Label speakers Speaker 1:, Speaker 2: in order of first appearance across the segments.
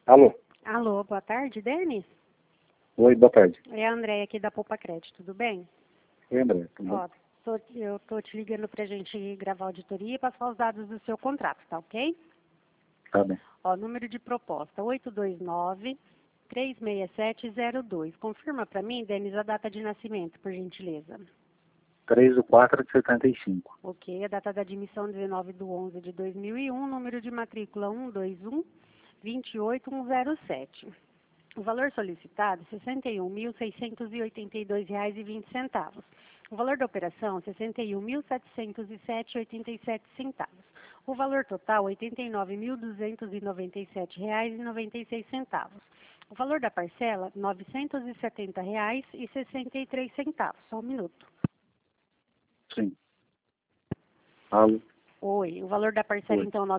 Speaker 1: Alô?
Speaker 2: Alô, boa tarde, Denis?
Speaker 1: Oi, boa tarde.
Speaker 2: É a Andréia aqui da Poupa Crédito, tudo bem?
Speaker 1: Oi, André, tudo bom?
Speaker 2: Ó, eu tô te ligando pra gente gravar a auditoria e passar os dados do seu contrato, tá ok?
Speaker 1: Tá bem.
Speaker 2: Ó, número de proposta, 829-36702. Confirma pra mim, Denis, a data de nascimento, por gentileza.
Speaker 1: 3/4/75.
Speaker 2: Ok, a data da admissão, 19/11/2001, número de matrícula 121-28107. O valor solicitado, R$ 61.682,20. O valor da operação, R$ 61.707,87. O valor total, R$ 89.297,96. O valor da parcela, R$ 970,63. Só um minuto.
Speaker 1: Sim. Alô?
Speaker 2: Oi, o valor da parcela,
Speaker 1: Oi.
Speaker 2: então, R$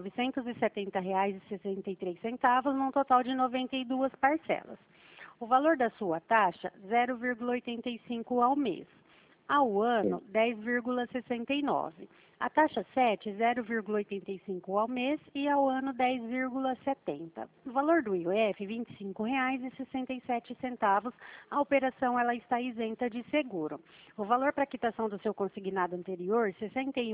Speaker 2: 970,63, num total de 92 parcelas. O valor da sua taxa, 0,85 ao mês. Ao ano, 10,69. A taxa 7, 0,85 ao mês e ao ano 10,70. O valor do IOF, R$ 25,67. A operação ela está isenta de seguro. O valor para quitação do seu consignado anterior, R$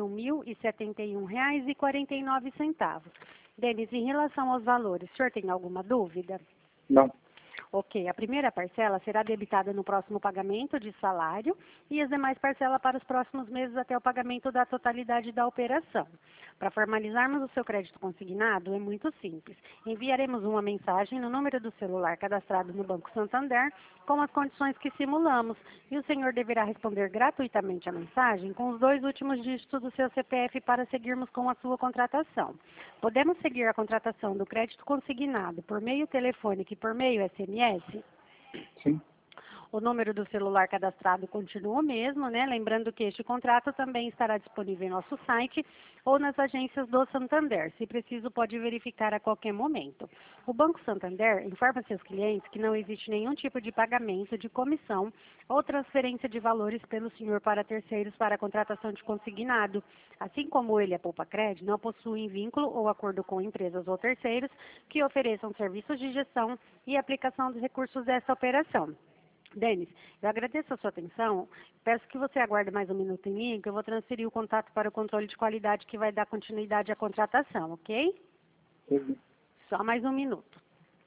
Speaker 2: 61.071,49. Denis, em relação aos valores, o senhor tem alguma dúvida?
Speaker 1: Não.
Speaker 2: Ok, a primeira parcela será debitada no próximo pagamento de salário e as demais parcelas para os próximos meses até o pagamento da totalidade da operação. Para formalizarmos o seu crédito consignado, é muito simples. Enviaremos uma mensagem no número do celular cadastrado no Banco Santander com as condições que simulamos e o senhor deverá responder gratuitamente a mensagem com os 2 últimos dígitos do seu CPF para seguirmos com a sua contratação. Podemos seguir a contratação do crédito consignado por meio telefônico e por meio SMS?
Speaker 1: Sim.
Speaker 2: O número do celular cadastrado continua o mesmo, né? Lembrando que este contrato também estará disponível em nosso site ou nas agências do Santander. Se preciso, pode verificar a qualquer momento. O Banco Santander informa seus clientes que não existe nenhum tipo de pagamento de comissão ou transferência de valores pelo senhor para terceiros para a contratação de consignado. Assim como ele, a Poupa Crédito, não possuem vínculo ou acordo com empresas ou terceiros que ofereçam serviços de gestão e aplicação dos recursos dessa operação. Denis, eu agradeço a sua atenção. Peço que você aguarde mais um minuto em linha, que eu vou transferir o contato para o controle de qualidade que vai dar continuidade à contratação, ok?
Speaker 1: Sim.
Speaker 2: Só mais um minuto.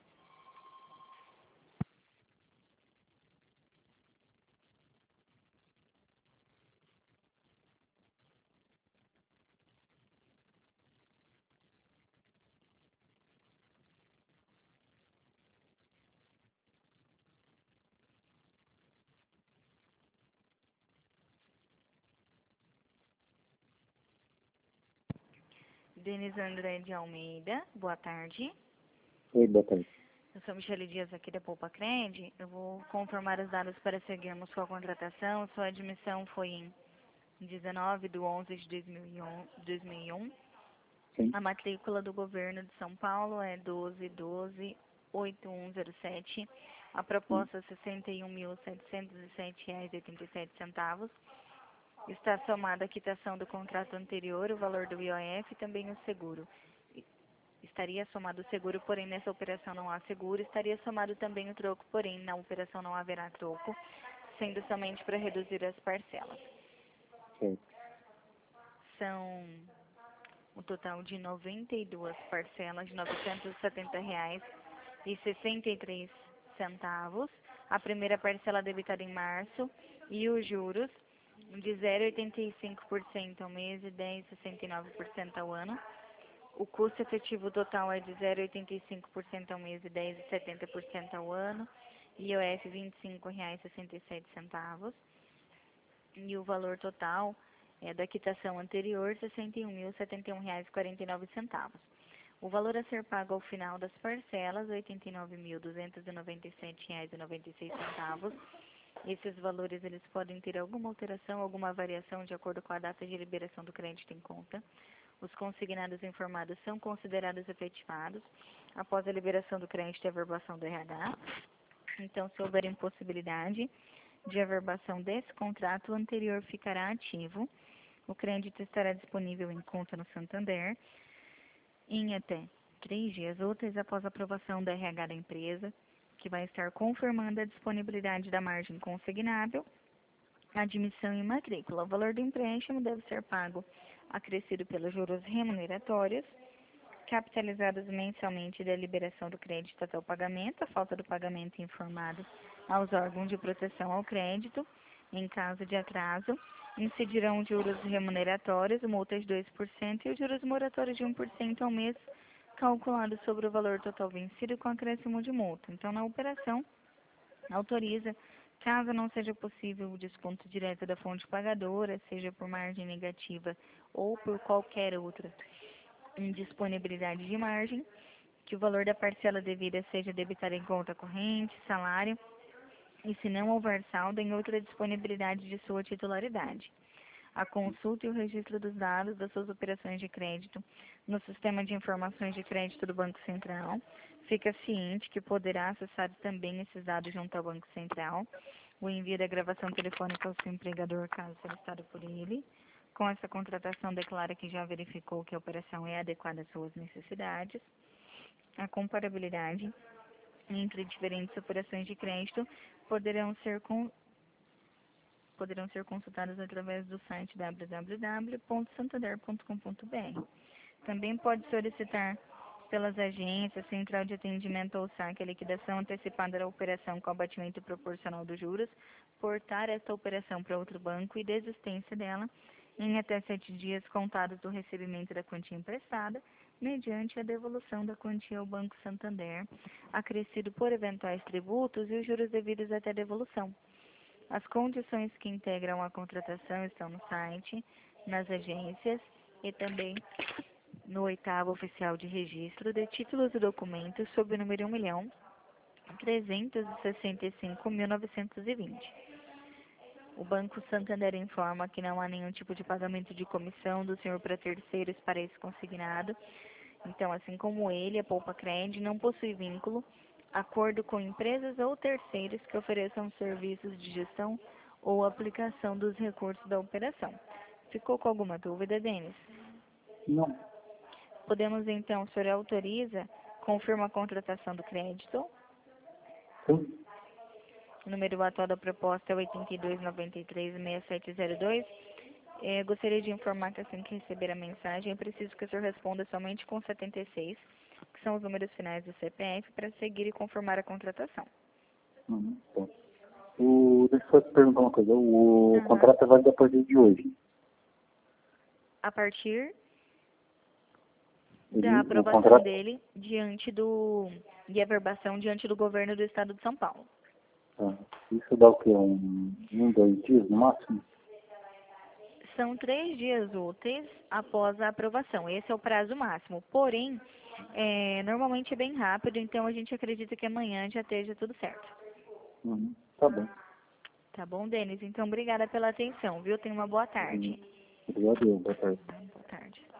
Speaker 3: Denis André de Almeida, boa tarde.
Speaker 1: Oi, boa tarde.
Speaker 3: Eu sou Michele Dias aqui da Poupa Cred. Eu vou confirmar os dados para seguirmos com a contratação. Sua admissão foi em 19/11/2001.
Speaker 1: Sim.
Speaker 3: A matrícula do governo de São Paulo é 12.12.8107. A proposta é R$ 61.707,87. Está somada a quitação do contrato anterior, o valor do IOF e também o seguro. Estaria somado o seguro, porém nessa operação não há seguro. Estaria somado também o troco, porém na operação não haverá troco, sendo somente para reduzir as parcelas.
Speaker 1: Sim.
Speaker 3: São um total de 92 parcelas de R$ 970,63. A primeira parcela debitada em março e os juros de 0,85% ao mês e 10,69% ao ano. O custo efetivo total é de 0,85% ao mês e 10,70% ao ano. IOF R$ 25,67. E o valor total da quitação anterior, R$ 61.071,49. O valor a ser pago ao final das parcelas, R$ 89.297,96. Esses valores eles podem ter alguma alteração, alguma variação de acordo com a data de liberação do crédito em conta. Os consignados informados são considerados efetivados após a liberação do crédito e averbação do RH. Então, se houver impossibilidade de averbação desse contrato, o anterior ficará ativo. O crédito estará disponível em conta no Santander em até 3 dias úteis após a aprovação da RH da empresa, que vai estar confirmando a disponibilidade da margem consignável, admissão e matrícula. O valor do empréstimo deve ser pago acrescido pelos juros remuneratórios, capitalizados mensalmente da liberação do crédito até o pagamento. A falta do pagamento informado aos órgãos de proteção ao crédito. Em caso de atraso, incidirão juros remuneratórios, multa de 2% e os juros moratórios de 1% ao mês, calculado sobre o valor total vencido com acréscimo de multa. Então, na operação, autoriza, caso não seja possível o desconto direto da fonte pagadora, seja por margem negativa ou por qualquer outra indisponibilidade de margem, que o valor da parcela devida seja debitado em conta corrente, salário, e se não houver saldo, em outra disponibilidade de sua titularidade. A consulta e o registro dos dados das suas operações de crédito no Sistema de Informações de Crédito do Banco Central. Fica ciente que poderá acessar também esses dados junto ao Banco Central. O envio da gravação telefônica ao seu empregador, caso solicitado por ele. Com essa contratação, declara que já verificou que a operação é adequada às suas necessidades. A comparabilidade entre diferentes operações de crédito poderão ser consultadas através do site www.santander.com.br. Também pode solicitar pelas agências, central de atendimento ou saque, a liquidação antecipada da operação com abatimento proporcional dos juros, portar esta operação para outro banco e desistência dela em até 7 dias contados do recebimento da quantia emprestada, mediante a devolução da quantia ao Banco Santander, acrescido por eventuais tributos e os juros devidos até a devolução. As condições que integram a contratação estão no site, nas agências e também no 8º oficial de registro de títulos e documentos sob o número 1.365.920. O Banco Santander informa que não há nenhum tipo de pagamento de comissão do senhor para terceiros para esse consignado. Então, assim como ele, a Poupa Cred não possui vínculo, acordo com empresas ou terceiros que ofereçam serviços de gestão ou aplicação dos recursos da operação. Ficou com alguma dúvida, Denis?
Speaker 1: Não.
Speaker 3: Podemos, então, o senhor autoriza, confirma a contratação do crédito.
Speaker 1: Sim.
Speaker 3: O número atual da proposta é 8293-6702. Gostaria de informar que assim que receber a mensagem, é preciso que o senhor responda somente com 76, que são os números finais do CPF, para seguir e confirmar a contratação.
Speaker 1: Tá. Deixa eu só te perguntar uma coisa. O contrato é válido a partir de hoje.
Speaker 3: A partir
Speaker 1: O
Speaker 3: da aprovação
Speaker 1: contrato...
Speaker 3: dele de averbação diante do governo do Estado de São Paulo.
Speaker 1: Tá. Isso dá o quê? 2 dias no máximo?
Speaker 3: São 3 dias úteis após a aprovação. Esse é o prazo máximo. Porém, normalmente é bem rápido, então a gente acredita que amanhã já esteja tudo certo.
Speaker 1: Tá bom.
Speaker 3: Tá bom, Denis? Então, obrigada pela atenção, viu? Tenha uma boa tarde.
Speaker 1: Obrigado, boa tarde.
Speaker 3: Boa tarde.